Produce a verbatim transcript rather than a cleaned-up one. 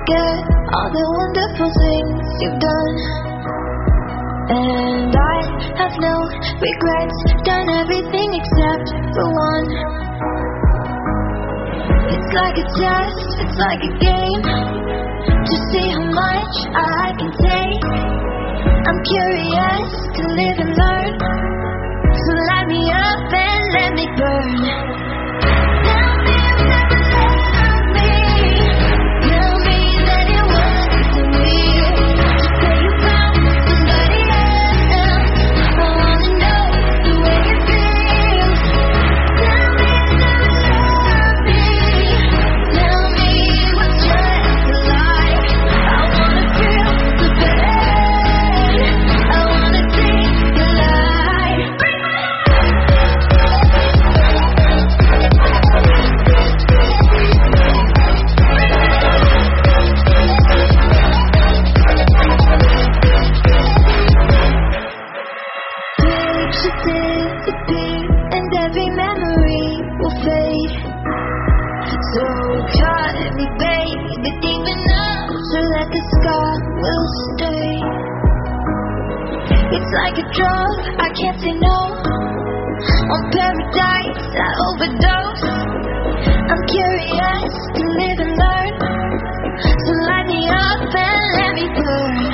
forget all the wonderful things you've done. And I have no regrets, done everything except for one. It's like a test, it's like a game, to see how much I can take. I'm curious to live and learn, so light me up and let me burn. Tell me you never left me. Tell me that it wasn't me. Just say you found somebody else. I wanna know the way it feels. Tell me you never left me. Tell me it was just a lie. I wanna feel the pain. I wanna take the light. Break my picture disappear, and every memory will fade. So cut me, baby, deep enough so that the scar will stay. It's like a drug, I can't say no. On paradise, I overdose. I'm curious to live and learn, so light me up and let me burn.